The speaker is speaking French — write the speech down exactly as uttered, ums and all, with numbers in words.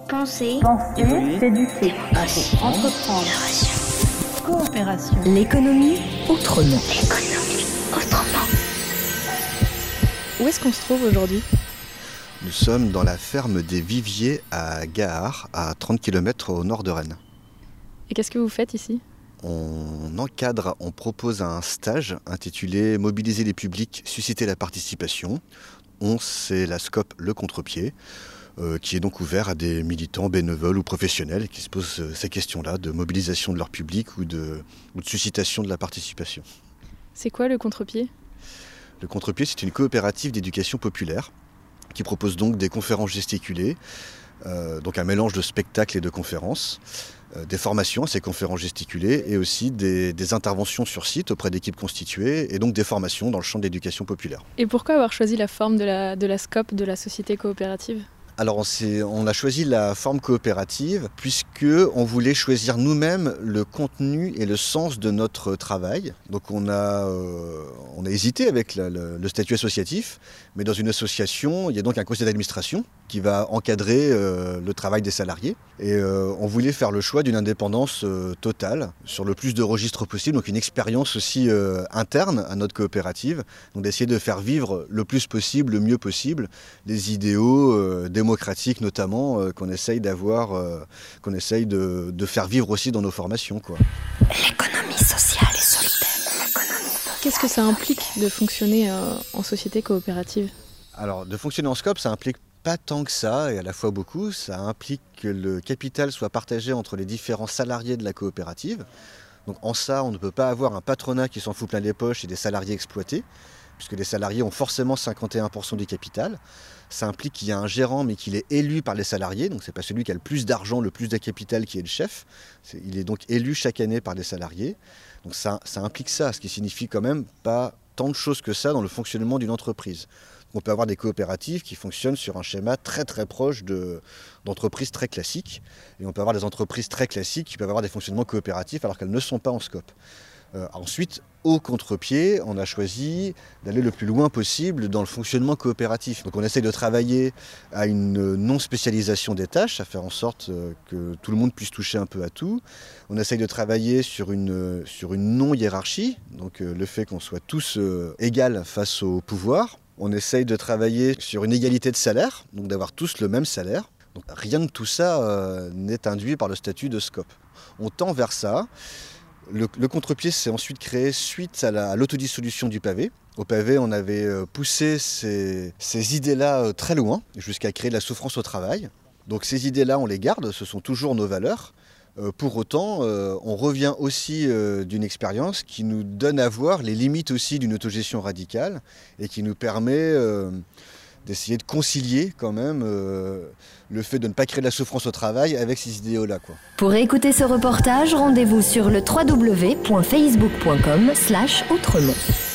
Penser, Penser, évoluer, s'éduquer, démocratie, entreprendre, coopération. L'économie autrement. L'économie autrement. Où est-ce qu'on se trouve aujourd'hui ? Nous sommes dans la ferme des Viviers à Gahars, à trente kilomètres au nord de Rennes. Et qu'est-ce que vous faites ici ? On encadre, on propose un stage intitulé « Mobiliser les publics, susciter la participation ». On, c'est la SCOP Le Contre-Pied, euh, qui est donc ouvert à des militants, bénévoles ou professionnels qui se posent euh, ces questions-là de mobilisation de leur public ou de, ou de suscitation de la participation. C'est quoi le contre-pied ? Le Contre-Pied, c'est une coopérative d'éducation populaire qui propose donc des conférences gesticulées, euh, donc un mélange de spectacles et de conférences, euh, des formations à ces conférences gesticulées et aussi des, des interventions sur site auprès d'équipes constituées et donc des formations dans le champ de l'éducation populaire. Et pourquoi avoir choisi la forme de la, de la SCOP, de la société coopérative ? Alors on, s'est, on a choisi la forme coopérative puisqu'on voulait choisir nous-mêmes le contenu et le sens de notre travail. Donc on a, euh, on a hésité avec la, le, le statut associatif, mais dans une association, il y a donc un conseil d'administration qui va encadrer euh, le travail des salariés. Et euh, on voulait faire le choix d'une indépendance euh, totale sur le plus de registres possible, donc une expérience aussi euh, interne à notre coopérative, donc d'essayer de faire vivre le plus possible, le mieux possible, les idéaux euh, démocratiques notamment euh, qu'on essaye d'avoir, euh, qu'on essaye de, de faire vivre aussi dans nos formations, quoi. L'économie sociale et solidaire. L'économie. Qu'est-ce que ça implique de fonctionner euh, en société coopérative ? Alors, de fonctionner en SCOP, ça implique pas tant que ça, et à la fois beaucoup. Ça implique que le capital soit partagé entre les différents salariés de la coopérative. Donc en ça, on ne peut pas avoir un patronat qui s'en fout plein les poches et des salariés exploités, puisque les salariés ont forcément cinquante et un pour cent du capital. Ça implique qu'il y a un gérant, mais qu'il est élu par les salariés. Donc c'est pas celui qui a le plus d'argent, le plus de capital qui est le chef. C'est, il est donc élu chaque année par les salariés. Donc ça, ça implique ça, ce qui signifie quand même pas tant de choses que ça dans le fonctionnement d'une entreprise. On peut avoir des coopératives qui fonctionnent sur un schéma très très proche de, d'entreprises très classiques. Et on peut avoir des entreprises très classiques qui peuvent avoir des fonctionnements coopératifs alors qu'elles ne sont pas en SCOP. Euh, ensuite, au contre-pied, on a choisi d'aller le plus loin possible dans le fonctionnement coopératif. Donc on essaye de travailler à une non-spécialisation des tâches, à faire en sorte que tout le monde puisse toucher un peu à tout. On essaye de travailler sur une, sur une non-hiérarchie, donc euh, le fait qu'on soit tous euh, égaux face au pouvoir. On essaye de travailler sur une égalité de salaire, donc d'avoir tous le même salaire. Donc rien de tout ça euh, n'est induit par le statut de SCOP. On tend vers ça. Le, le contre-pied s'est ensuite créé suite à, la, à l'autodissolution du pavé. Au pavé, on avait poussé ces, ces idées-là très loin, jusqu'à créer de la souffrance au travail. Donc ces idées-là, on les garde, ce sont toujours nos valeurs. Euh, pour autant, euh, on revient aussi euh, d'une expérience qui nous donne à voir les limites aussi d'une autogestion radicale et qui nous permet euh, d'essayer de concilier quand même euh, le fait de ne pas créer de la souffrance au travail avec ces idéaux-là, quoi. Pour écouter ce reportage, rendez-vous sur le w w w point facebook point com slash autrement.